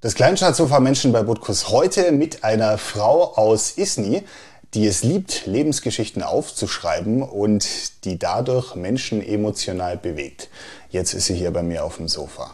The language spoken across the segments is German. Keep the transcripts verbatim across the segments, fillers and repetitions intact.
Das Kleinstadtsofa Menschen bei Butkus heute mit einer Frau aus Isny, die es liebt, Lebensgeschichten aufzuschreiben und die dadurch Menschen emotional bewegt. Jetzt ist sie hier bei mir auf dem Sofa.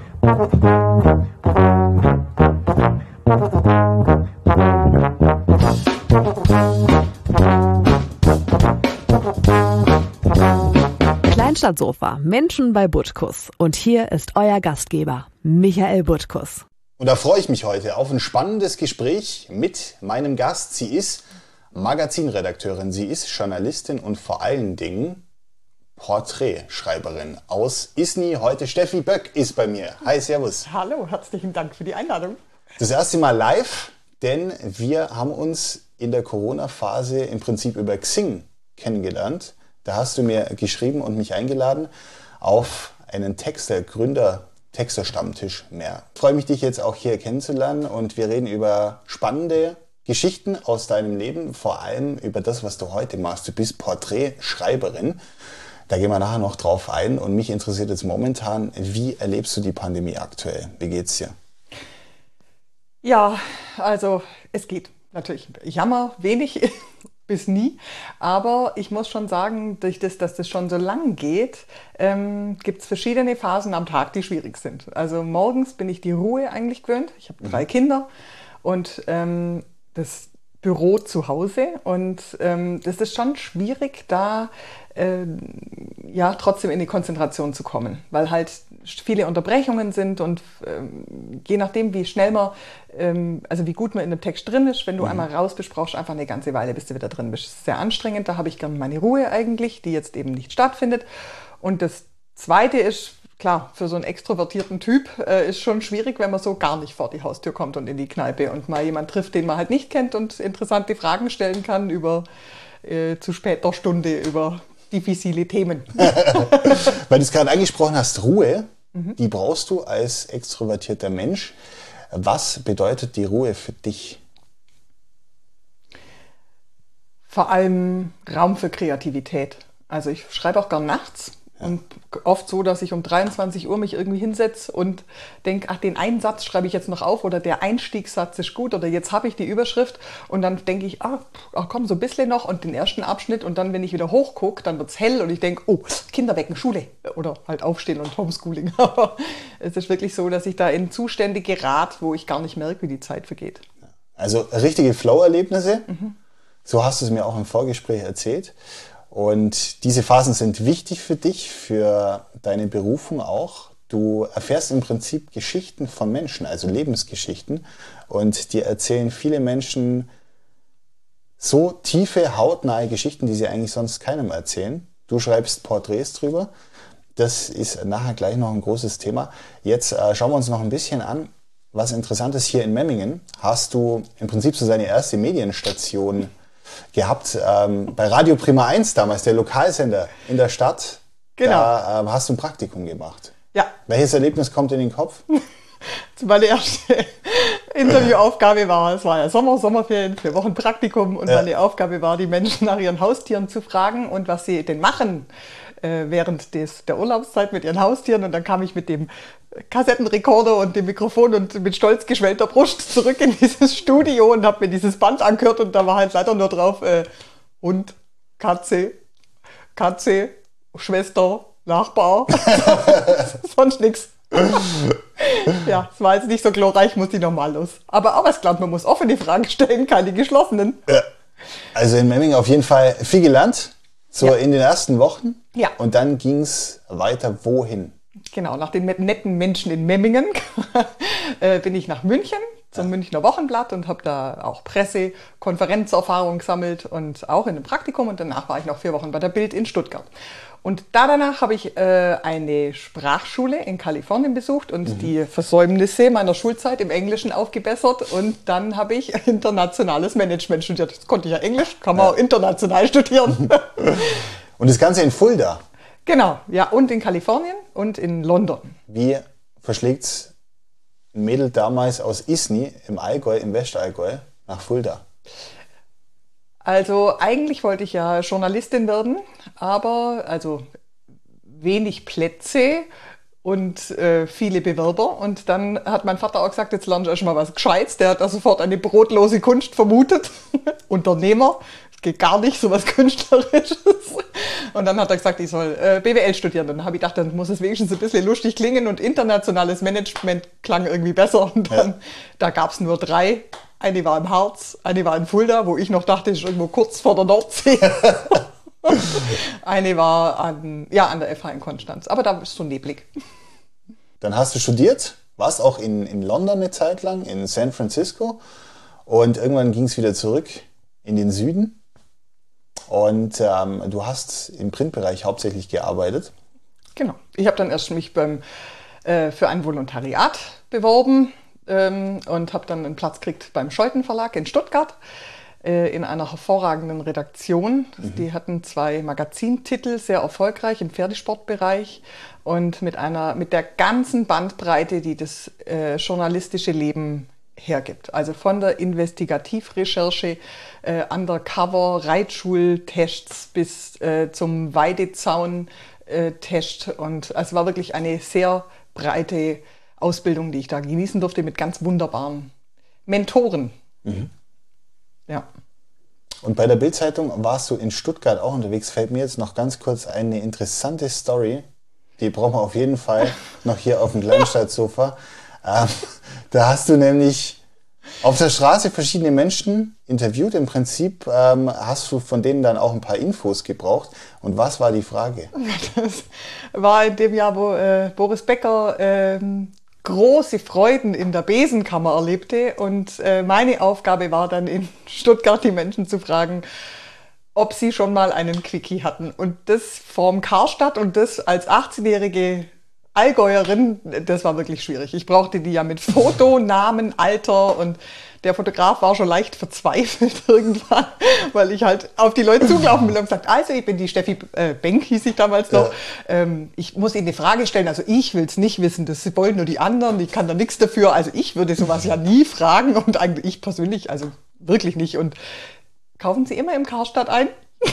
Kleinstadtsofa Menschen bei Butkus. Und hier ist euer Gastgeber, Michael Butkus. Und da freue ich mich heute auf ein spannendes Gespräch mit meinem Gast. Sie ist Magazinredakteurin, sie ist Journalistin und vor allen Dingen Porträtschreiberin aus Isny. Heute Steffi Böck ist bei mir. Hi, servus. Hallo, herzlichen Dank für die Einladung. Das erste Mal live, denn wir haben uns in der Corona-Phase im Prinzip über Xing kennengelernt. Da hast du mir geschrieben und mich eingeladen auf einen Texter, Gründer Texter-Stammtisch mehr. Ich freue mich, dich jetzt auch hier kennenzulernen und wir reden über spannende Geschichten aus deinem Leben, vor allem über das, was du heute machst. Du bist Porträtschreiberin. Da gehen wir nachher noch drauf ein und mich interessiert jetzt momentan, wie erlebst du die Pandemie aktuell? Wie geht's dir? Ja, also es geht natürlich. Ich jammer wenig bis nie, aber ich muss schon sagen, durch das, dass das schon so lang geht, ähm, gibt es verschiedene Phasen am Tag, die schwierig sind. Also morgens bin ich die Ruhe eigentlich gewöhnt. Ich habe drei mhm. Kinder und ähm, das Büro zu Hause und ähm, das ist schon schwierig, da äh, ja trotzdem in die Konzentration zu kommen, weil halt viele Unterbrechungen sind und ähm, je nachdem, wie schnell man, ähm, also wie gut man in dem Text drin ist, wenn du mhm. einmal raus bist, brauchst du einfach eine ganze Weile, bis du wieder drin bist. Das ist sehr anstrengend, da habe ich gerne meine Ruhe eigentlich, die jetzt eben nicht stattfindet. Und das Zweite ist, klar, für so einen extrovertierten Typ äh, ist schon schwierig, wenn man so gar nicht vor die Haustür kommt und in die Kneipe und mal jemanden trifft, den man halt nicht kennt und interessante Fragen stellen kann über äh, zu später Stunde über diffizile Themen. Weil du es gerade angesprochen hast, Ruhe, mhm. die brauchst du als extrovertierter Mensch. Was bedeutet die Ruhe für dich? Vor allem Raum für Kreativität. Also ich schreibe auch gern nachts. Ja. Und oft so, dass ich um dreiundzwanzig Uhr mich irgendwie hinsetze und denke, ach, den einen Satz schreibe ich jetzt noch auf oder der Einstiegssatz ist gut oder jetzt habe ich die Überschrift und dann denke ich, ah, ach komm, so ein bisschen noch und den ersten Abschnitt und dann, wenn ich wieder hochgucke, dann wird es hell und ich denke, oh, Kinder wecken, Schule oder halt aufstehen und Homeschooling. Aber es ist wirklich so, dass ich da in Zustände gerate, wo ich gar nicht merke, wie die Zeit vergeht. Also richtige Flow-Erlebnisse, mhm. so hast du es mir auch im Vorgespräch erzählt. Und diese Phasen sind wichtig für dich, für deine Berufung auch. Du erfährst im Prinzip Geschichten von Menschen, also Lebensgeschichten. Und dir erzählen viele Menschen so tiefe, hautnahe Geschichten, die sie eigentlich sonst keinem erzählen. Du schreibst Porträts drüber. Das ist nachher gleich noch ein großes Thema. Jetzt äh, schauen wir uns noch ein bisschen an, was interessant ist. Hier in Memmingen hast du im Prinzip so deine erste Medienstation gehabt, ähm, bei Radio Prima eins damals, der Lokalsender in der Stadt. Genau. Da ähm, hast du ein Praktikum gemacht. Ja. Welches Erlebnis kommt in den Kopf? Meine erste Interviewaufgabe war, es war ja Sommer, Sommerferien, vier Wochen Praktikum und ja. meine Aufgabe war, die Menschen nach ihren Haustieren zu fragen und was sie denn machen äh, während des, der Urlaubszeit mit ihren Haustieren. Und dann kam ich mit dem Kassettenrekorder und dem Mikrofon und mit stolz geschwellter Brust zurück in dieses Studio und habe mir dieses Band angehört und da war halt leider nur drauf äh, Hund, Katze, Katze, Schwester, Nachbar, sonst nichts. Ja, es war jetzt nicht so glorreich, muss ich nochmal los. Aber auch was glaubt, man muss offene Fragen stellen, keine geschlossenen. Ja. Also in Memmingen auf jeden Fall viel gelernt, so ja. in den ersten Wochen. Ja. Und dann ging es weiter wohin? Genau, nach den netten Menschen in Memmingen äh, bin ich nach München zum ja. Münchner Wochenblatt und habe da auch Presse-, Konferenzerfahrung gesammelt und auch in einem Praktikum und danach war ich noch vier Wochen bei der Bild in Stuttgart. Und da danach habe ich äh, eine Sprachschule in Kalifornien besucht und mhm. die Versäumnisse meiner Schulzeit im Englischen aufgebessert und dann habe ich internationales Management studiert. Jetzt konnte ich ja Englisch, kann man ja. auch international studieren. Und das Ganze in Fulda? Genau, ja, und in Kalifornien und in London. Wie verschlägt's ein Mädel damals aus Isny im Allgäu, im Westallgäu, nach Fulda? Also eigentlich wollte ich ja Journalistin werden, aber also wenig Plätze und äh, viele Bewerber. Und dann hat mein Vater auch gesagt, jetzt lernst du erst mal was Gescheites. Der hat da sofort eine brotlose Kunst vermutet. Unternehmer, das geht gar nicht, so was Künstlerisches. Und dann hat er gesagt, ich soll äh, B W L studieren. Und dann habe ich gedacht, dann muss es wenigstens ein bisschen lustig klingen und internationales Management klang irgendwie besser. Und dann, ja. da gab es nur drei. Eine war im Harz, eine war in Fulda, wo ich noch dachte, das ist irgendwo kurz vor der Nordsee. Eine war an, ja, an der F H in Konstanz, aber da ist so neblig. Dann hast du studiert, warst auch in, in London eine Zeit lang, in San Francisco und irgendwann ging es wieder zurück in den Süden. Und ähm, du hast im Printbereich hauptsächlich gearbeitet. Genau. Ich habe dann erst mich beim, äh, für ein Volontariat beworben ähm, und habe dann einen Platz gekriegt beim Scholten Verlag in Stuttgart äh, in einer hervorragenden Redaktion. Mhm. Die hatten zwei Magazintitel, sehr erfolgreich im Pferdesportbereich und mit einer mit der ganzen Bandbreite, die das äh, journalistische Leben hergibt. Also von der Investigativrecherche, äh, Undercover, Reitschultests bis äh, zum Weidezaun-Test. Und es war wirklich eine sehr breite Ausbildung, die ich da genießen durfte mit ganz wunderbaren Mentoren. Mhm. Ja. Und bei der Bild-Zeitung warst du in Stuttgart auch unterwegs. Fällt mir jetzt noch ganz kurz eine interessante Story. Die brauchen wir auf jeden Fall noch hier auf dem Kleinstadtsofa. Ähm, da hast du nämlich auf der Straße verschiedene Menschen interviewt. Im Prinzip ähm, hast du von denen dann auch ein paar Infos gebraucht. Und was war die Frage? Das war in dem Jahr, wo äh, Boris Becker ähm, große Freuden in der Besenkammer erlebte. Und äh, meine Aufgabe war dann in Stuttgart die Menschen zu fragen, ob sie schon mal einen Quickie hatten. Und das vorm Karstadt und das als achtzehnjährige Allgäuerin, das war wirklich schwierig. Ich brauchte die ja mit Foto, Namen, Alter und der Fotograf war schon leicht verzweifelt irgendwann, weil ich halt auf die Leute zugelaufen bin und gesagt, also ich bin die Steffi äh, Benk, hieß ich damals noch. Ja. Ähm, ich muss Ihnen eine Frage stellen, also ich will es nicht wissen, das wollen nur die anderen, ich kann da nichts dafür. Also ich würde sowas ja nie fragen und eigentlich ich persönlich, also wirklich nicht. Und kaufen Sie immer im Karstadt ein?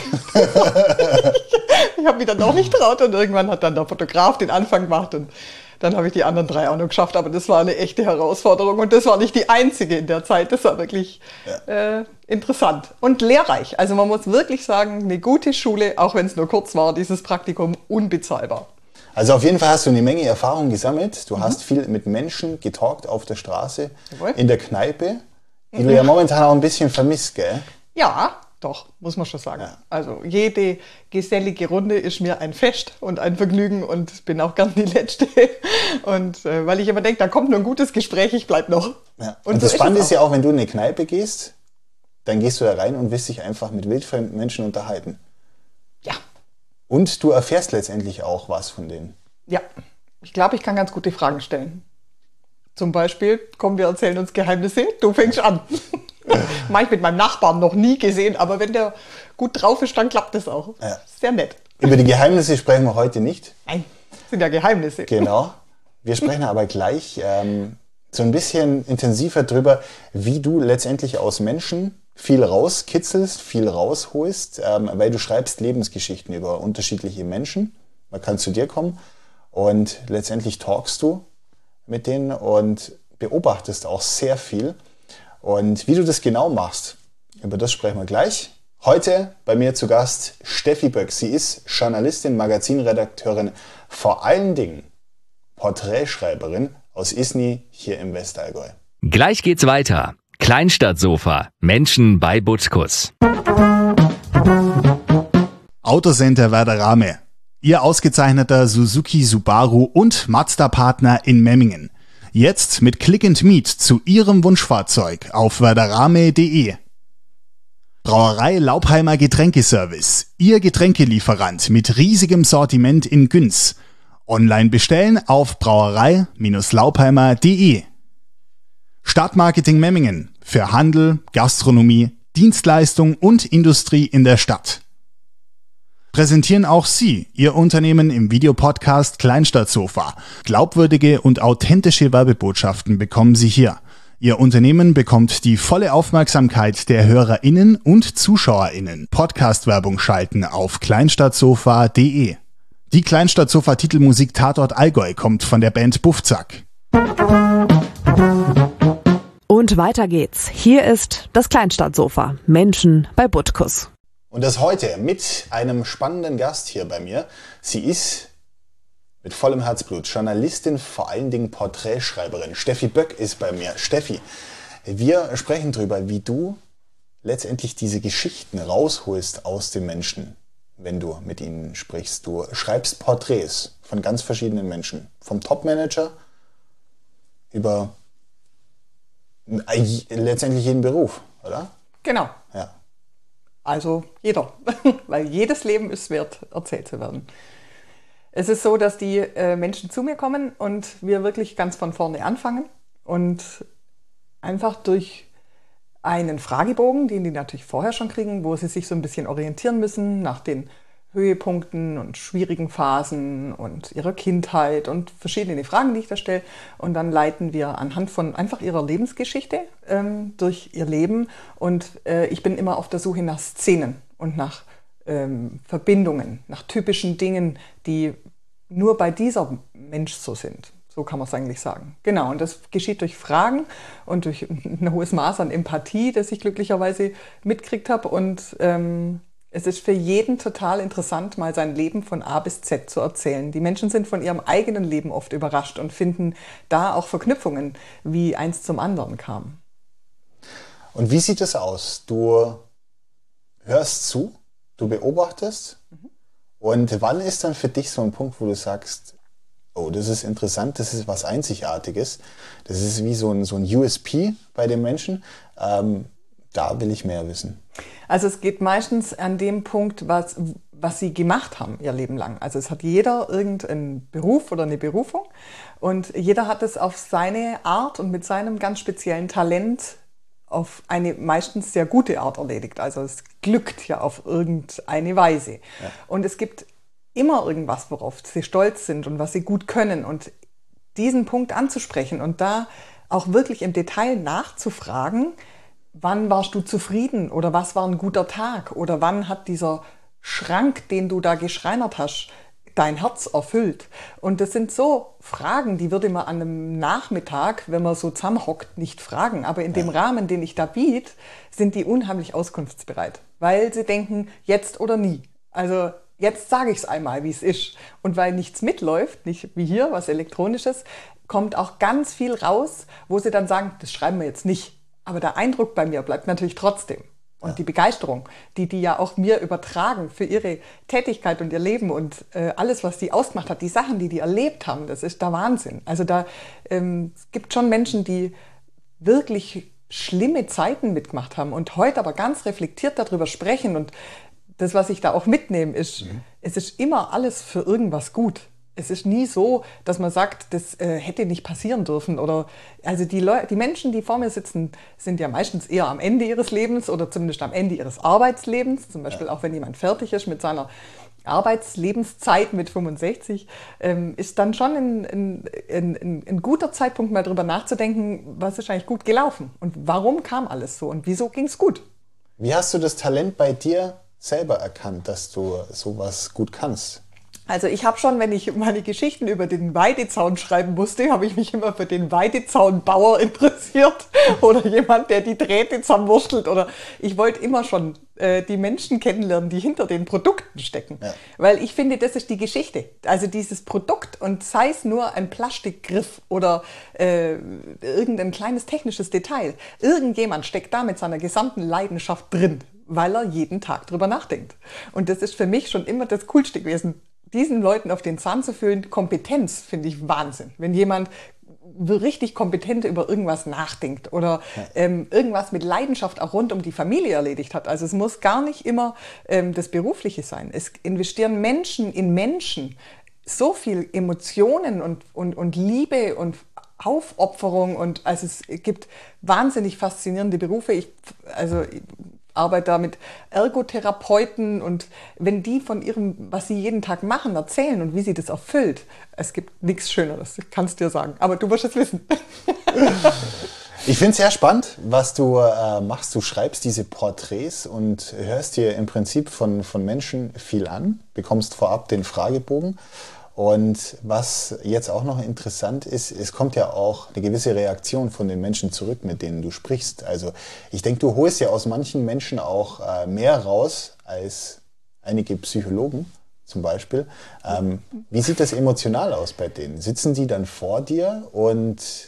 Ich habe mich dann auch nicht traut und irgendwann hat dann der Fotograf den Anfang gemacht und dann habe ich die anderen drei auch noch geschafft, aber das war eine echte Herausforderung und das war nicht die einzige in der Zeit, das war wirklich ja. äh, interessant und lehrreich. Also man muss wirklich sagen, eine gute Schule, auch wenn es nur kurz war, dieses Praktikum unbezahlbar. Also auf jeden Fall hast du eine Menge Erfahrung gesammelt, du mhm. hast viel mit Menschen getalkt auf der Straße, Jawohl. In der Kneipe, die mhm. du ja momentan auch ein bisschen vermisst, gell? Ja, doch, muss man schon sagen. Ja. Also jede gesellige Runde ist mir ein Fest und ein Vergnügen und bin auch gern die Letzte. Und äh, weil ich immer denke, da kommt nur ein gutes Gespräch, ich bleib noch. Ja. Und, und so das Spannende ist ja auch, wenn du in eine Kneipe gehst, dann gehst du da rein und willst dich einfach mit wildfremden Menschen unterhalten. Ja. Und du erfährst letztendlich auch was von denen. Ja, ich glaube, ich kann ganz gute Fragen stellen. Zum Beispiel, komm, wir erzählen uns Geheimnisse, du fängst an. Mach ich mit meinem Nachbarn noch nie gesehen, aber wenn der gut drauf ist, dann klappt das auch. Ja. Sehr nett. Über die Geheimnisse sprechen wir heute nicht. Nein, das sind ja Geheimnisse. Genau. Wir sprechen aber gleich ähm, so ein bisschen intensiver drüber, wie du letztendlich aus Menschen viel rauskitzelst, viel rausholst, ähm, weil du schreibst Lebensgeschichten über unterschiedliche Menschen. Man kann zu dir kommen und letztendlich talkst du mit denen und beobachtest auch sehr viel. Und wie du das genau machst, über das sprechen wir gleich. Heute bei mir zu Gast Steffi Böck. Sie ist Journalistin, Magazinredakteurin, vor allen Dingen Porträtschreiberin aus Isny hier im Westallgäu. Gleich geht's weiter. Kleinstadtsofa. Menschen bei Butkus. Autocenter Werder Rame. Ihr ausgezeichneter Suzuki, Subaru und Mazda-Partner in Memmingen. Jetzt mit Click and Meet zu Ihrem Wunschfahrzeug auf werderame punkt de. Brauerei Laubheimer Getränkeservice. Ihr Getränkelieferant mit riesigem Sortiment in Günz. Online bestellen auf brauerei Laubheimer punkt de. Stadtmarketing Memmingen. Für Handel, Gastronomie, Dienstleistung und Industrie in der Stadt. Präsentieren auch Sie Ihr Unternehmen im Videopodcast Kleinstadtsofa. Glaubwürdige und authentische Werbebotschaften bekommen Sie hier. Ihr Unternehmen bekommt die volle Aufmerksamkeit der HörerInnen und ZuschauerInnen. Podcast-Werbung schalten auf kleinstadtsofa punkt de. Die Kleinstadt-Sofa-Titelmusik Tatort Allgäu kommt von der Band Buffzack. Und weiter geht's. Hier ist das Kleinstadtsofa. Menschen bei Butkus. Und das heute mit einem spannenden Gast hier bei mir. Sie ist mit vollem Herzblut Journalistin, vor allen Dingen Porträtschreiberin. Steffi Böck ist bei mir. Steffi, wir sprechen darüber, wie du letztendlich diese Geschichten rausholst aus den Menschen, wenn du mit ihnen sprichst. Du schreibst Porträts von ganz verschiedenen Menschen. Vom Topmanager über letztendlich jeden Beruf, oder? Genau. Ja. Also jeder, weil jedes Leben ist wert, erzählt zu werden. Es ist so, dass die äh, Menschen zu mir kommen und wir wirklich ganz von vorne anfangen und einfach durch einen Fragebogen, den die natürlich vorher schon kriegen, wo sie sich so ein bisschen orientieren müssen nach den Höhepunkten und schwierigen Phasen und ihrer Kindheit und verschiedene Fragen, die ich da stelle. Und dann leiten wir anhand von einfach ihrer Lebensgeschichte ähm, durch ihr Leben. Und äh, ich bin immer auf der Suche nach Szenen und nach ähm, Verbindungen, nach typischen Dingen, die nur bei dieser Mensch so sind. So kann man es eigentlich sagen. Genau, und das geschieht durch Fragen und durch ein hohes Maß an Empathie, das ich glücklicherweise mitgekriegt habe. Und ähm, es ist für jeden total interessant, mal sein Leben von A bis Z zu erzählen. Die Menschen sind von ihrem eigenen Leben oft überrascht und finden da auch Verknüpfungen, wie eins zum anderen kam. Und wie sieht es aus? Du hörst zu, du beobachtest. Mhm. Und wann ist dann für dich so ein Punkt, wo du sagst, oh, das ist interessant, das ist was Einzigartiges. Das ist wie so ein, so ein U S P bei den Menschen. Ähm, da will ich mehr wissen. Also es geht meistens an dem Punkt, was, was sie gemacht haben ihr Leben lang. Also es hat jeder irgendeinen Beruf oder eine Berufung und jeder hat es auf seine Art und mit seinem ganz speziellen Talent auf eine meistens sehr gute Art erledigt. Also es glückt ja auf irgendeine Weise. Ja. Und es gibt immer irgendwas, worauf sie stolz sind und was sie gut können. Und diesen Punkt anzusprechen und da auch wirklich im Detail nachzufragen, wann warst du zufrieden oder was war ein guter Tag oder wann hat dieser Schrank, den du da geschreinert hast, dein Herz erfüllt. Und das sind so Fragen, die würde man an einem Nachmittag, wenn man so zusammenhockt, nicht fragen. Aber in dem Rahmen, den ich da biete, sind die unheimlich auskunftsbereit, weil sie denken, jetzt oder nie. Also jetzt sage ich es einmal, wie es ist. Und weil nichts mitläuft, nicht wie hier, was Elektronisches, kommt auch ganz viel raus, wo sie dann sagen, das schreiben wir jetzt nicht. Aber der Eindruck bei mir bleibt natürlich trotzdem. Und ja. die Begeisterung, die die ja auch mir übertragen für ihre Tätigkeit und ihr Leben und äh, alles, was die ausgemacht hat, die Sachen, die die erlebt haben, das ist der Wahnsinn. Also da ähm, es gibt schon Menschen, die wirklich schlimme Zeiten mitgemacht haben und heute aber ganz reflektiert darüber sprechen. Und das, was ich da auch mitnehme, ist, mhm. es ist immer alles für irgendwas gut. Es ist nie so, dass man sagt, das äh, hätte nicht passieren dürfen. Oder, also die, Leu- die Menschen, die vor mir sitzen, sind ja meistens eher am Ende ihres Lebens oder zumindest am Ende ihres Arbeitslebens. Zum Beispiel auch wenn jemand fertig ist mit seiner Arbeitslebenszeit mit fünfundsechzig, ähm, ist dann schon ein, ein, ein, ein guter Zeitpunkt, mal drüber nachzudenken, was ist eigentlich gut gelaufen und warum kam alles so und wieso ging es gut. Wie hast du das Talent bei dir selber erkannt, dass du sowas gut kannst? Also ich habe schon, wenn ich meine Geschichten über den Weidezaun schreiben musste, habe ich mich immer für den Weidezaunbauer interessiert oder jemand, der die Drähte zusammenwurstelt. Oder ich wollte immer schon äh, die Menschen kennenlernen, die hinter den Produkten stecken. Ja. Weil ich finde, das ist die Geschichte. Also dieses Produkt und sei es nur ein Plastikgriff oder äh, irgendein kleines technisches Detail. Irgendjemand steckt da mit seiner gesamten Leidenschaft drin, weil er jeden Tag drüber nachdenkt. Und das ist für mich schon immer das Coolste gewesen, diesen Leuten auf den Zahn zu fühlen. Kompetenz finde ich Wahnsinn. Wenn jemand richtig kompetent über irgendwas nachdenkt oder ja. ähm, irgendwas mit Leidenschaft auch rund um die Familie erledigt hat. Also es muss gar nicht immer ähm, das Berufliche sein. Es investieren Menschen in Menschen so viel Emotionen und, und, und Liebe und Aufopferung. Und also es gibt wahnsinnig faszinierende Berufe. Ich, also ich, arbeite da mit Ergotherapeuten und wenn die von ihrem, was sie jeden Tag machen, erzählen und wie sie das erfüllt, es gibt nichts Schöneres, ich kann es dir sagen, aber du wirst es wissen. Ich Ich finde es sehr spannend, was du äh, machst. Du schreibst diese Porträts und hörst dir im Prinzip von, von Menschen viel an, bekommst vorab den Fragebogen. Und was jetzt auch noch interessant ist, es kommt ja auch eine gewisse Reaktion von den Menschen zurück, mit denen du sprichst. Also ich denke, du holst ja aus manchen Menschen auch äh, mehr raus als einige Psychologen zum Beispiel. Ähm, wie sieht das emotional aus bei denen? Sitzen die dann vor dir und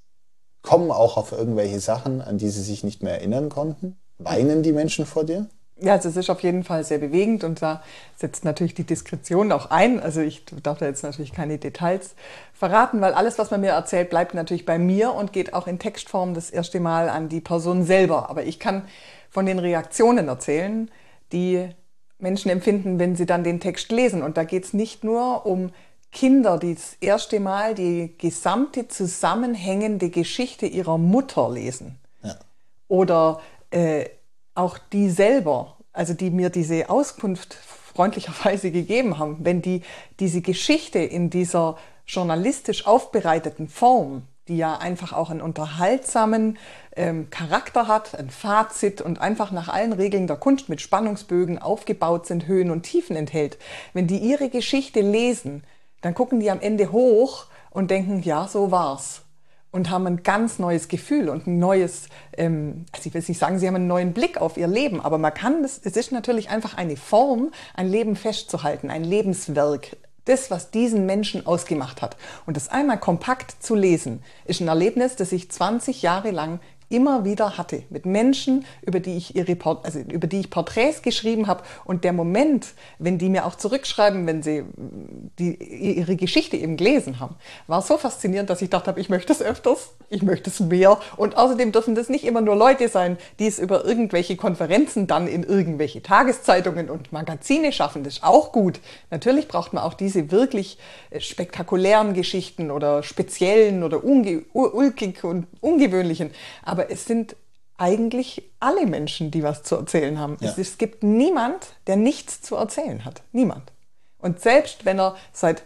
kommen auch auf irgendwelche Sachen, an die sie sich nicht mehr erinnern konnten? Weinen die Menschen vor dir? Ja, also es ist auf jeden Fall sehr bewegend und da setzt natürlich die Diskretion auch ein. Also ich darf da jetzt natürlich keine Details verraten, weil alles, was man mir erzählt, bleibt natürlich bei mir und geht auch in Textform das erste Mal an die Person selber. Aber ich kann von den Reaktionen erzählen, die Menschen empfinden, wenn sie dann den Text lesen. Und da geht es nicht nur um Kinder, die das erste Mal die gesamte zusammenhängende Geschichte ihrer Mutter lesen. Ja. Oder äh, auch die selber, also die mir diese Auskunft freundlicherweise gegeben haben, wenn die diese Geschichte in dieser journalistisch aufbereiteten Form, die ja einfach auch einen unterhaltsamen ähm, Charakter hat, ein Fazit und einfach nach allen Regeln der Kunst mit Spannungsbögen aufgebaut sind, Höhen und Tiefen enthält, wenn die ihre Geschichte lesen, dann gucken die am Ende hoch und denken, ja, so war's. Und haben ein ganz neues Gefühl und ein neues, ähm, also ich will nicht sagen, sie haben einen neuen Blick auf ihr Leben, aber man kann das, es ist natürlich einfach eine Form, ein Leben festzuhalten, ein Lebenswerk, das, was diesen Menschen ausgemacht hat. Und das einmal kompakt zu lesen, ist ein Erlebnis, das ich zwanzig Jahre lang immer wieder hatte, mit Menschen, über die ich ihre Port- also über die ich Porträts geschrieben habe. Und der Moment, wenn die mir auch zurückschreiben, wenn sie die, ihre Geschichte eben gelesen haben, war so faszinierend, dass ich dachte, ich möchte es öfters, ich möchte es mehr. Und außerdem dürfen das nicht immer nur Leute sein, die es über irgendwelche Konferenzen dann in irgendwelche Tageszeitungen und Magazine schaffen. Das ist auch gut. Natürlich braucht man auch diese wirklich spektakulären Geschichten oder speziellen oder unge- ulkig und ungewöhnlichen. Aber Aber es sind eigentlich alle Menschen, die was zu erzählen haben. Ja. Es, es gibt niemand, der nichts zu erzählen hat. Niemand. Und selbst wenn er seit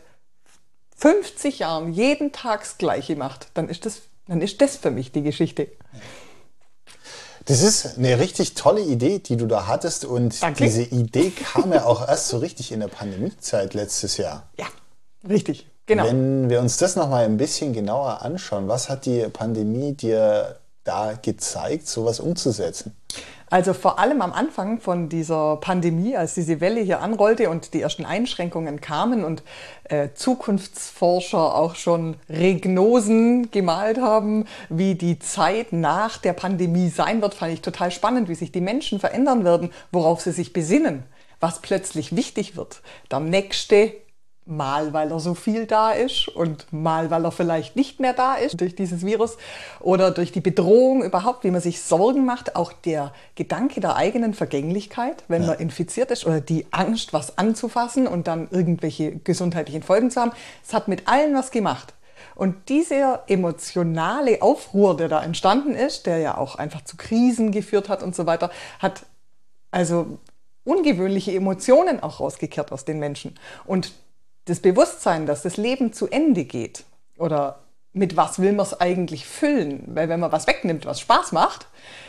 fünfzig Jahren jeden Tag das Gleiche macht, dann ist das, dann ist das für mich die Geschichte. Das ist eine richtig tolle Idee, die du da hattest. Und Danke. Diese Idee kam ja auch erst so richtig in der Pandemiezeit letztes Jahr. Ja, richtig. Genau. Wenn wir uns das nochmal ein bisschen genauer anschauen, was hat die Pandemie dir da gezeigt, sowas umzusetzen? Also vor allem am Anfang von dieser Pandemie, als diese Welle hier anrollte und die ersten Einschränkungen kamen und äh, Zukunftsforscher auch schon Regnosen gemalt haben, wie die Zeit nach der Pandemie sein wird, fand ich total spannend, wie sich die Menschen verändern werden, worauf sie sich besinnen, was plötzlich wichtig wird. Der nächste, mal weil er so viel da ist und mal weil er vielleicht nicht mehr da ist durch dieses Virus oder durch die Bedrohung überhaupt, wie man sich Sorgen macht, auch der Gedanke der eigenen Vergänglichkeit, wenn ja. man infiziert ist oder die Angst, was anzufassen und dann irgendwelche gesundheitlichen Folgen zu haben. Es hat mit allen was gemacht. Und dieser emotionale Aufruhr, der da entstanden ist, der ja auch einfach zu Krisen geführt hat und so weiter, hat also ungewöhnliche Emotionen auch rausgekehrt aus den Menschen. Und das Bewusstsein, dass das Leben zu Ende geht oder mit was will man es eigentlich füllen, weil wenn man was wegnimmt, was Spaß macht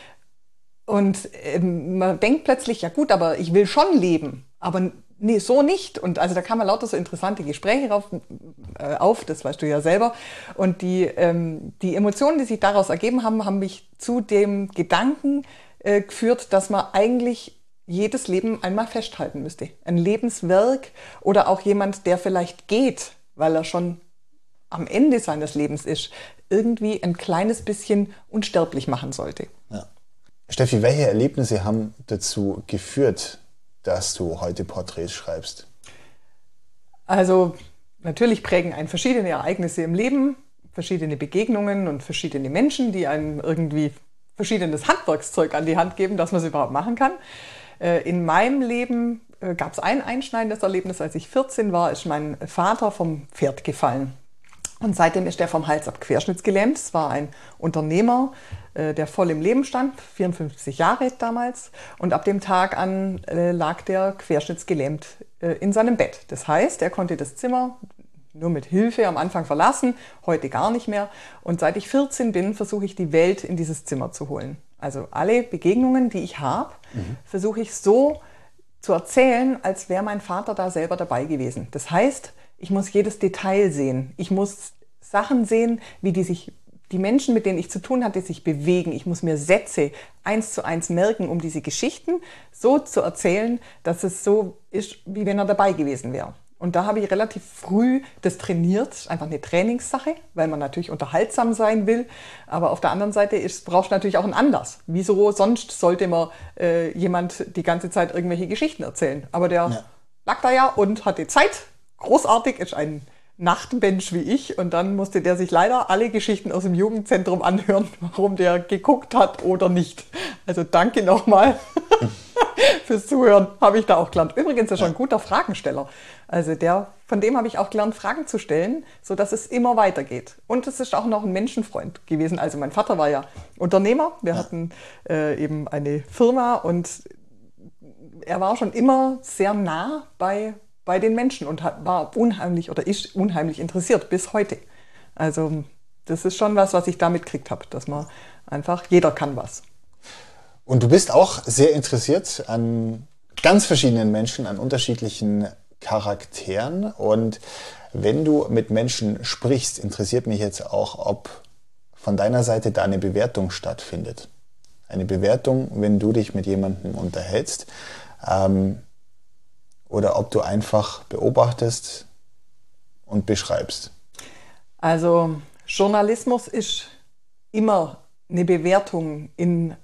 und ähm, man denkt plötzlich, ja gut, aber ich will schon leben, aber nee, so nicht. Und also da kamen lauter so interessante Gespräche rauf, äh, auf, das weißt du ja selber. Und die, ähm, die Emotionen, die sich daraus ergeben haben, haben mich zu dem Gedanken äh, geführt, dass man eigentlich jedes Leben einmal festhalten müsste. Ein Lebenswerk oder auch jemand, der vielleicht geht, weil er schon am Ende seines Lebens ist, irgendwie ein kleines bisschen unsterblich machen sollte. Ja. Steffi, welche Erlebnisse haben dazu geführt, dass du heute Porträts schreibst? Also natürlich prägen einen verschiedene Ereignisse im Leben, verschiedene Begegnungen und verschiedene Menschen, die einem irgendwie verschiedenes Handwerkszeug an die Hand geben, dass man es überhaupt machen kann. In meinem Leben gab es ein einschneidendes Erlebnis. Als ich vierzehn war, ist mein Vater vom Pferd gefallen. Und seitdem ist er vom Hals ab querschnittsgelähmt. Es war ein Unternehmer, der voll im Leben stand, vierundfünfzig Jahre damals. Und ab dem Tag an lag der querschnittsgelähmt in seinem Bett. Das heißt, er konnte das Zimmer nur mit Hilfe am Anfang verlassen, heute gar nicht mehr. Und seit ich vierzehn bin, versuche ich die Welt in dieses Zimmer zu holen. Also alle Begegnungen, die ich habe, mhm. versuche ich so zu erzählen, als wäre mein Vater da selber dabei gewesen. Das heißt, ich muss jedes Detail sehen. Ich muss Sachen sehen, wie die sich, die Menschen, mit denen ich zu tun hatte, sich bewegen. Ich muss mir Sätze eins zu eins merken, um diese Geschichten so zu erzählen, dass es so ist, wie wenn er dabei gewesen wäre. Und da habe ich relativ früh das trainiert, einfach eine Trainingssache, weil man natürlich unterhaltsam sein will. Aber auf der anderen Seite ist, braucht natürlich auch einen Anlass. Wieso sonst sollte man äh, jemand die ganze Zeit irgendwelche Geschichten erzählen? Aber der ja. lag da ja und hatte Zeit. Großartig, ist ein Nachtmensch wie ich. Und dann musste der sich leider alle Geschichten aus dem Jugendzentrum anhören, warum der geguckt hat oder nicht. Also danke nochmal. Fürs Zuhören habe ich da auch gelernt. Übrigens ist er schon ein guter Fragensteller. Also der, von dem habe ich auch gelernt, Fragen zu stellen, sodass es immer weitergeht. Und es ist auch noch ein Menschenfreund gewesen. Also mein Vater war ja Unternehmer. Wir ja. hatten äh, eben eine Firma und er war schon immer sehr nah bei, bei den Menschen und hat, war unheimlich oder ist unheimlich interessiert bis heute. Also das ist schon was, was ich da mitgekriegt habe, dass man einfach, jeder kann was. Und du bist auch sehr interessiert an ganz verschiedenen Menschen, an unterschiedlichen Charakteren. Und wenn du mit Menschen sprichst, interessiert mich jetzt auch, ob von deiner Seite da eine Bewertung stattfindet. Eine Bewertung, wenn du dich mit jemandem unterhältst. Ähm, oder ob du einfach beobachtest und beschreibst. Also Journalismus ist immer eine Bewertung in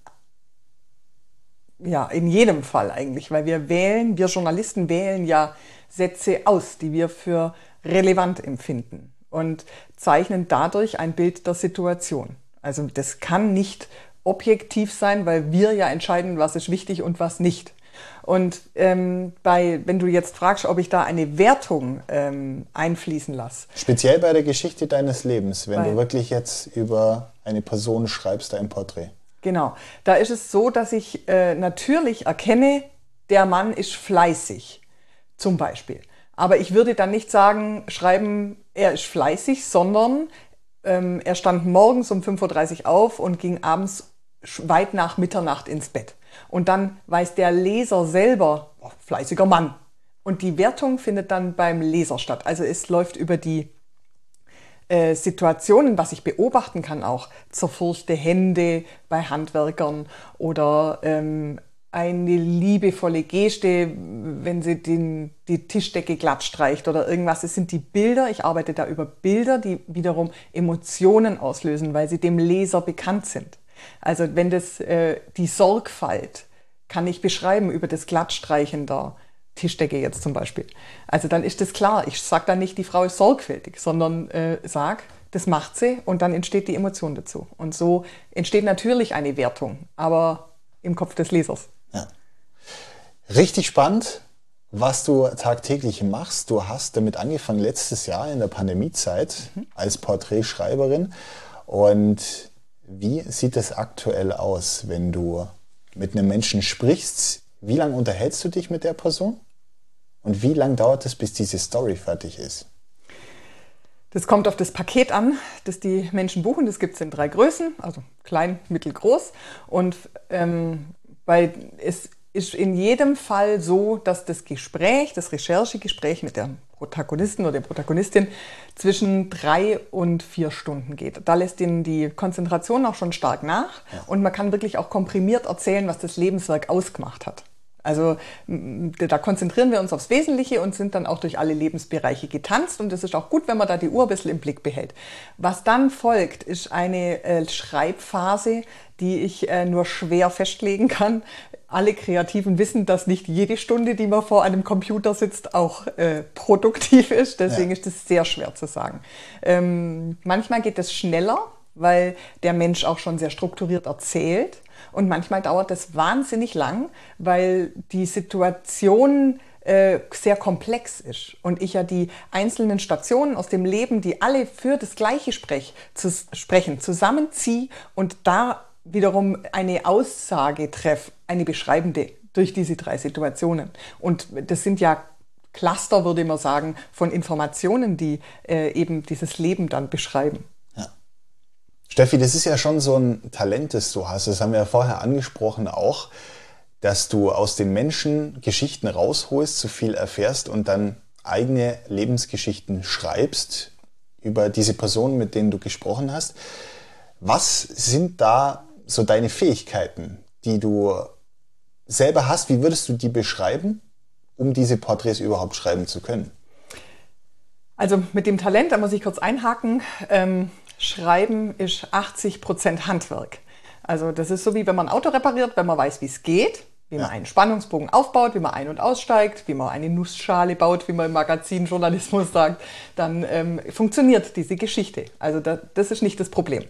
Ja, in jedem Fall eigentlich, weil wir wählen, wir Journalisten wählen ja Sätze aus, die wir für relevant empfinden und zeichnen dadurch ein Bild der Situation. Also das kann nicht objektiv sein, weil wir ja entscheiden, was ist wichtig und was nicht. Und ähm, bei, wenn du jetzt fragst, ob ich da eine Wertung ähm, einfließen lasse. Speziell bei der Geschichte deines Lebens, wenn Weil, du wirklich jetzt über eine Person schreibst, ein Porträt. Genau, da ist es so, dass ich äh, natürlich erkenne, der Mann ist fleißig, zum Beispiel. Aber ich würde dann nicht sagen, schreiben, er ist fleißig, sondern ähm, er stand morgens um fünf Uhr dreißig auf und ging abends weit nach Mitternacht ins Bett. Und dann weiß der Leser selber, oh, fleißiger Mann. Und die Wertung findet dann beim Leser statt. Also es läuft über die Äh, Situationen, was ich beobachten kann, auch zerfurchte Hände bei Handwerkern oder ähm, eine liebevolle Geste, wenn sie den, die Tischdecke glatt streicht oder irgendwas. Es sind die Bilder, ich arbeite da über Bilder, die wiederum Emotionen auslösen, weil sie dem Leser bekannt sind. Also wenn das äh, die Sorgfalt kann ich beschreiben über das Glattstreichen der Tischdecke jetzt zum Beispiel. Also dann ist das klar. Ich sage dann nicht, die Frau ist sorgfältig, sondern äh, sage, das macht sie und dann entsteht die Emotion dazu. Und so entsteht natürlich eine Wertung, aber im Kopf des Lesers. Ja. Richtig spannend, was du tagtäglich machst. Du hast damit angefangen letztes Jahr in der Pandemiezeit mhm. als Porträtschreiberin. Und wie sieht es aktuell aus, wenn du mit einem Menschen sprichst? Wie lange unterhältst du dich mit der Person? Und wie lange dauert es, bis diese Story fertig ist? Das kommt auf das Paket an, das die Menschen buchen. Das gibt es in drei Größen, also klein, mittel, groß. Und ähm, bei, es ist in jedem Fall so, dass das Gespräch, das Recherchegespräch mit der Protagonisten oder der Protagonistin zwischen drei und vier Stunden geht. Da lässt ihnen die Konzentration auch schon stark nach. Ja. Und man kann wirklich auch komprimiert erzählen, was das Lebenswerk ausgemacht hat. Also da konzentrieren wir uns aufs Wesentliche und sind dann auch durch alle Lebensbereiche getanzt. Und es ist auch gut, wenn man da die Uhr ein bisschen im Blick behält. Was dann folgt, ist eine äh, Schreibphase, die ich äh, nur schwer festlegen kann. Alle Kreativen wissen, dass nicht jede Stunde, die man vor einem Computer sitzt, auch äh, produktiv ist. Deswegen ja. ist es sehr schwer zu sagen. Ähm, manchmal geht es schneller, weil der Mensch auch schon sehr strukturiert erzählt. Und manchmal dauert es wahnsinnig lang, weil die Situation äh, sehr komplex ist. Und ich ja die einzelnen Stationen aus dem Leben, die alle für das gleiche Sprech, zu sprechen, zusammenziehe und da wiederum eine Aussage treffe, eine beschreibende durch diese drei Situationen. Und das sind ja Cluster, würde man sagen, von Informationen, die äh, eben dieses Leben dann beschreiben. Ja. Steffi, das ist ja schon so ein Talent, das du hast. Das haben wir ja vorher angesprochen auch, dass du aus den Menschen Geschichten rausholst, so viel erfährst und dann eigene Lebensgeschichten schreibst über diese Personen, mit denen du gesprochen hast. Was sind da so deine Fähigkeiten, die du selber hast? Wie würdest du die beschreiben, um diese Porträts überhaupt schreiben zu können? Also mit dem Talent, da muss ich kurz einhaken, ähm, Schreiben ist achtzig Prozent Handwerk. Also das ist so, wie wenn man ein Auto repariert, wenn man weiß, wie es geht, wie man einen Spannungsbogen aufbaut, wie man ein- und aussteigt, wie man eine Nussschale baut, wie man im Magazinjournalismus sagt, dann ähm, funktioniert diese Geschichte. Also da, das ist nicht das Problem.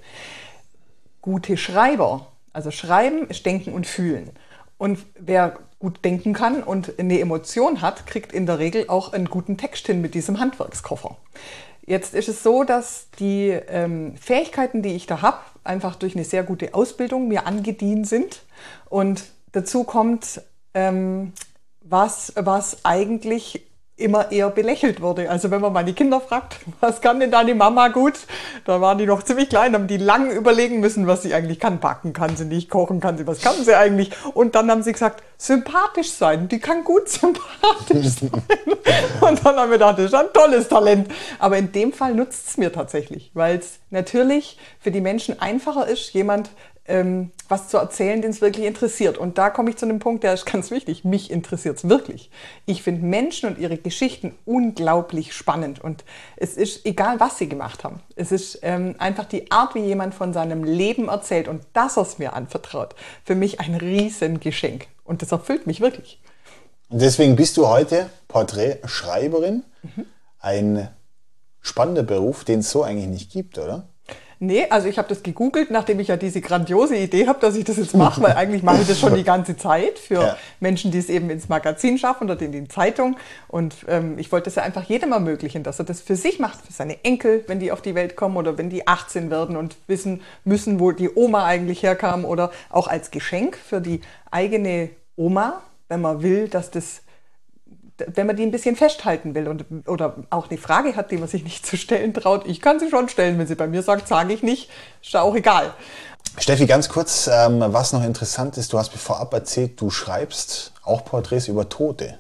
Gute Schreiber, also Schreiben ist Denken und Fühlen. Und wer gut denken kann und eine Emotion hat, kriegt in der Regel auch einen guten Text hin mit diesem Handwerkskoffer. Jetzt ist es so, dass die ähm, Fähigkeiten, die ich da habe, einfach durch eine sehr gute Ausbildung mir angedient sind. Und dazu kommt, ähm, was, was eigentlich immer eher belächelt wurde. Also wenn man meine Kinder fragt, was kann denn deine Mama gut? Da waren die noch ziemlich klein, haben die lang überlegen müssen, was sie eigentlich kann. Backen kann sie nicht, kochen kann sie, was kann sie eigentlich? Und dann haben sie gesagt, sympathisch sein. Die kann gut sympathisch sein. Und dann haben wir gedacht, das ist ein tolles Talent. Aber in dem Fall nutzt es mir tatsächlich, weil es natürlich für die Menschen einfacher ist, jemand ähm, was zu erzählen, den es wirklich interessiert. Und da komme ich zu einem Punkt, der ist ganz wichtig. Mich interessiert es wirklich. Ich finde Menschen und ihre Geschichten unglaublich spannend. Und es ist egal, was sie gemacht haben. Es ist ähm, einfach die Art, wie jemand von seinem Leben erzählt und dass er es mir anvertraut. Für mich ein Riesengeschenk. Und das erfüllt mich wirklich. Und deswegen bist du heute Porträtschreiberin. Mhm. Ein spannender Beruf, den es so eigentlich nicht gibt, oder? Nee, also ich habe das gegoogelt, nachdem ich ja diese grandiose Idee habe, dass ich das jetzt mache, weil eigentlich mache ich das schon die ganze Zeit für ja. Menschen, die es eben ins Magazin schaffen oder in die Zeitung. Und ähm, ich wollte es ja einfach jedem ermöglichen, dass er das für sich macht, für seine Enkel, wenn die auf die Welt kommen oder wenn die achtzehn werden und wissen müssen, wo die Oma eigentlich herkam, oder auch als Geschenk für die eigene Oma, wenn man will, dass das, wenn man die ein bisschen festhalten will und, oder auch eine Frage hat, die man sich nicht zu stellen traut. Ich kann sie schon stellen, wenn sie bei mir sagt, sage ich nicht, ist auch egal. Steffi, ganz kurz, ähm, was noch interessant ist, du hast mir vorab erzählt, du schreibst auch Porträts über Tote.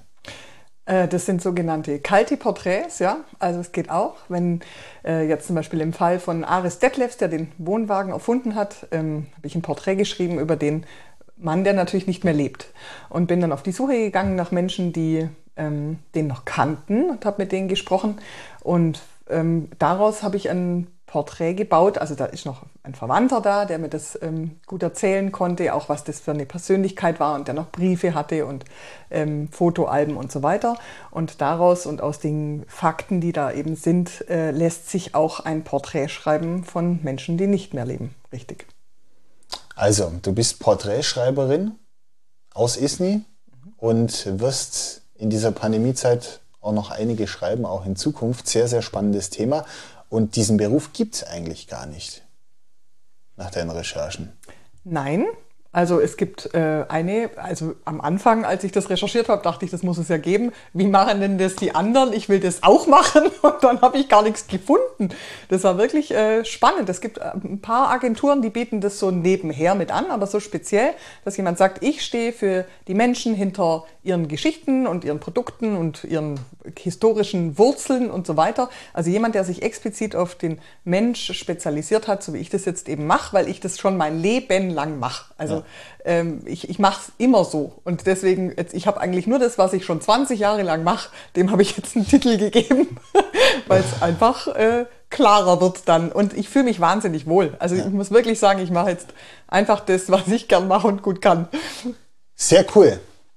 Äh, das sind sogenannte kalte Porträts, ja. Also es geht auch, wenn äh, jetzt zum Beispiel im Fall von Aris Detlefs, der den Wohnwagen erfunden hat, ähm, habe ich ein Porträt geschrieben über den Mann, der natürlich nicht mehr lebt. Und bin dann auf die Suche gegangen nach Menschen, die ähm, den noch kannten, und habe mit denen gesprochen. Und ähm, daraus habe ich ein Porträt gebaut. Also da ist noch ein Verwandter da, der mir das ähm, gut erzählen konnte, auch was das für eine Persönlichkeit war, und der noch Briefe hatte und ähm, Fotoalben und so weiter. Und daraus und aus den Fakten, die da eben sind, äh, lässt sich auch ein Porträt schreiben von Menschen, die nicht mehr leben. Richtig. Also, du bist Porträtschreiberin aus Isny und wirst in dieser Pandemiezeit auch noch einige schreiben, auch in Zukunft. Sehr, sehr spannendes Thema. Und diesen Beruf gibt es eigentlich gar nicht, nach deinen Recherchen. Nein, also es gibt äh, eine, also am Anfang, als ich das recherchiert habe, dachte ich, das muss es ja geben. Wie machen denn das die anderen? Ich will das auch machen. Und dann habe ich gar nichts gefunden. Das war wirklich äh, spannend. Es gibt ein paar Agenturen, die bieten das so nebenher mit an, aber so speziell, dass jemand sagt, ich stehe für die Menschen hinter ihren Geschichten und ihren Produkten und ihren historischen Wurzeln und so weiter. Also jemand, der sich explizit auf den Mensch spezialisiert hat, so wie ich das jetzt eben mache, weil ich das schon mein Leben lang mache. Also ja. ähm, ich, ich mache es immer so. Und deswegen, jetzt, ich habe eigentlich nur das, was ich schon zwanzig Jahre lang mache, dem habe ich jetzt einen Titel gegeben, weil es einfach äh, klarer wird dann. Und ich fühle mich wahnsinnig wohl. Also ja. ich muss wirklich sagen, ich mache jetzt einfach das, was ich gern mache und gut kann. Sehr cool.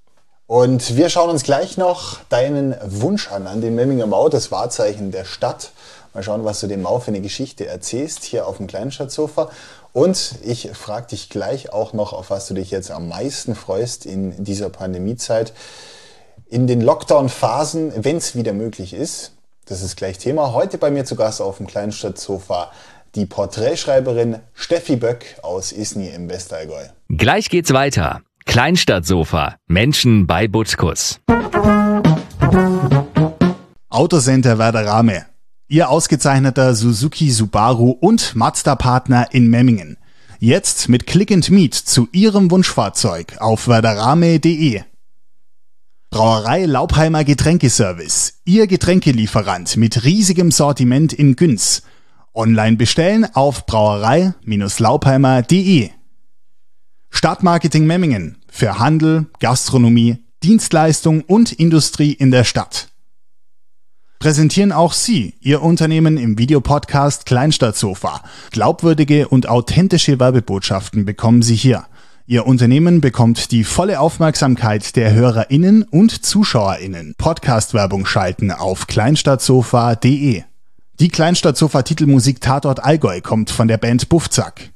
Und wir schauen uns gleich noch deinen Wunsch an, an den Memminger Mau, das Wahrzeichen der Stadt. Mal schauen, was du dem Mau für eine Geschichte erzählst, hier auf dem Kleinstadtsofa. Und ich frage dich gleich auch noch, auf was du dich jetzt am meisten freust in dieser Pandemiezeit. In den Lockdown-Phasen, wenn es wieder möglich ist. Das ist gleich Thema. Heute bei mir zu Gast auf dem Kleinstadtsofa die Porträtschreiberin Steffi Böck aus Isny im Westallgäu. Gleich geht's weiter. Kleinstadtsofa. Menschen bei Butkus. Autocenter Werderame. Ihr ausgezeichneter Suzuki, Subaru und Mazda-Partner in Memmingen. Jetzt mit Click and Meet zu Ihrem Wunschfahrzeug auf werderame punkt de. Brauerei Laubheimer Getränkeservice. Ihr Getränkelieferant mit riesigem Sortiment in Günz. Online bestellen auf brauerei Laubheimer punkt de. Stadtmarketing Memmingen. Für Handel, Gastronomie, Dienstleistung und Industrie in der Stadt. Präsentieren auch Sie Ihr Unternehmen im Videopodcast Kleinstadtsofa. Glaubwürdige und authentische Werbebotschaften bekommen Sie hier. Ihr Unternehmen bekommt die volle Aufmerksamkeit der HörerInnen und ZuschauerInnen. Podcast-Werbung schalten auf kleinstadtsofa punkt de. Die Kleinstadtsofa-Titelmusik Tatort Allgäu kommt von der Band Buffzack.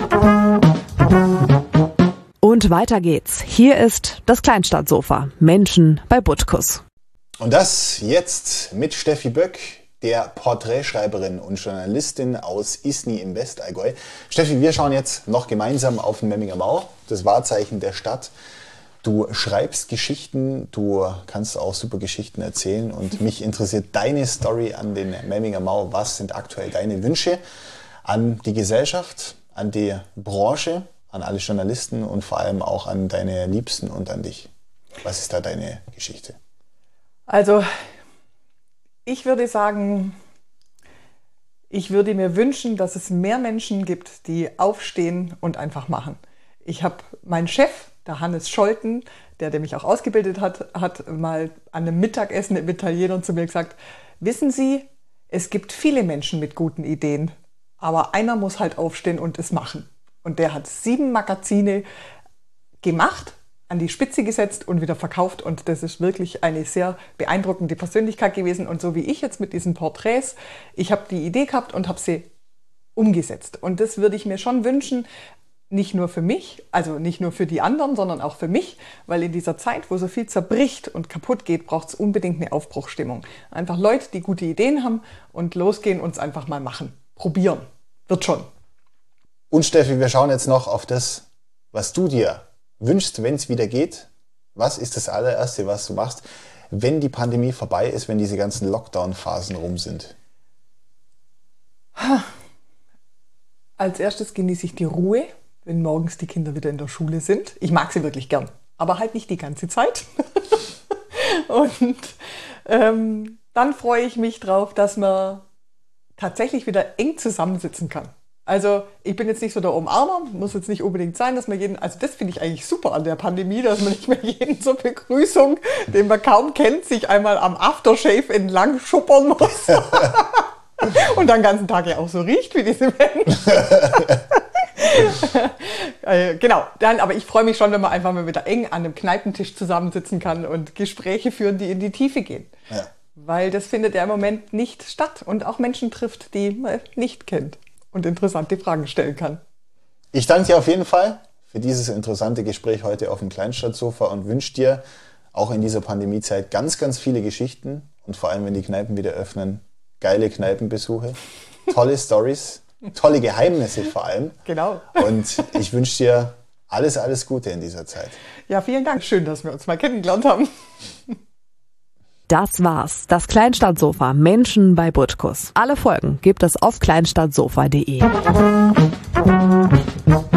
Und weiter geht's. Hier ist das Kleinstadtsofa. Menschen bei Butkus. Und das jetzt mit Steffi Böck, der Porträtschreiberin und Journalistin aus Isny im Westallgäu. Steffi, wir schauen jetzt noch gemeinsam auf den Memminger Mau, das Wahrzeichen der Stadt. Du schreibst Geschichten, du kannst auch super Geschichten erzählen und mich interessiert deine Story an den Memminger Mau. Was sind aktuell deine Wünsche an die Gesellschaft, an die Branche, an alle Journalisten und vor allem auch an deine Liebsten und an dich? Was ist da deine Geschichte? Also, ich würde sagen, ich würde mir wünschen, dass es mehr Menschen gibt, die aufstehen und einfach machen. Ich habe meinen Chef, der Hannes Scholten, der, der mich auch ausgebildet hat, hat mal an einem Mittagessen im Italiener zu mir gesagt, wissen Sie, es gibt viele Menschen mit guten Ideen, aber einer muss halt aufstehen und es machen. Und der hat sieben Magazine gemacht, an die Spitze gesetzt und wieder verkauft. Und das ist wirklich eine sehr beeindruckende Persönlichkeit gewesen. Und so wie ich jetzt mit diesen Porträts, ich habe die Idee gehabt und habe sie umgesetzt. Und das würde ich mir schon wünschen, nicht nur für mich, also nicht nur für die anderen, sondern auch für mich, weil in dieser Zeit, wo so viel zerbricht und kaputt geht, braucht es unbedingt eine Aufbruchsstimmung. Einfach Leute, die gute Ideen haben und losgehen und es einfach mal machen. Probieren. Wird schon. Und Steffi, wir schauen jetzt noch auf das, was du dir wünschst, wenn es wieder geht. Was ist das allererste, was du machst, wenn die Pandemie vorbei ist, wenn diese ganzen Lockdown-Phasen rum sind? Als erstes genieße ich die Ruhe, wenn morgens die Kinder wieder in der Schule sind. Ich mag sie wirklich gern, aber halt nicht die ganze Zeit. Und ähm, dann freue ich mich drauf, dass man tatsächlich wieder eng zusammensitzen kann. Also ich bin jetzt nicht so der Umarmer, muss jetzt nicht unbedingt sein, dass man jeden, also das finde ich eigentlich super an der Pandemie, dass man nicht mehr jeden zur Begrüßung, den man kaum kennt, sich einmal am Aftershave entlang schuppern muss. Und dann den ganzen Tag ja auch so riecht wie diese Menschen. äh, genau, dann, aber ich freue mich schon, wenn man einfach mal wieder eng an einem Kneipentisch zusammensitzen kann und Gespräche führen, die in die Tiefe gehen. Ja. Weil das findet ja im Moment nicht statt und auch Menschen trifft, die man nicht kennt und interessante Fragen stellen kann. Ich danke dir auf jeden Fall für dieses interessante Gespräch heute auf dem Kleinstadtsofa und wünsche dir auch in dieser Pandemiezeit ganz, ganz viele Geschichten und vor allem, wenn die Kneipen wieder öffnen, geile Kneipenbesuche, tolle Stories, tolle Geheimnisse vor allem. Genau. Und ich wünsche dir alles, alles Gute in dieser Zeit. Ja, vielen Dank. Schön, dass wir uns mal kennengelernt haben. Das war's. Das Kleinstadtsofa. Menschen bei Butkus. Alle Folgen gibt es auf kleinstadtsofa punkt de.